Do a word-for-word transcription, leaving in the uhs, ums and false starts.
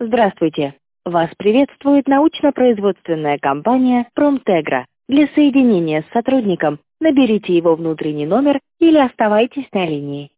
Здравствуйте! Вас приветствует научно-производственная компания «Промтегра». Для соединения с сотрудником наберите его внутренний номер или оставайтесь на линии.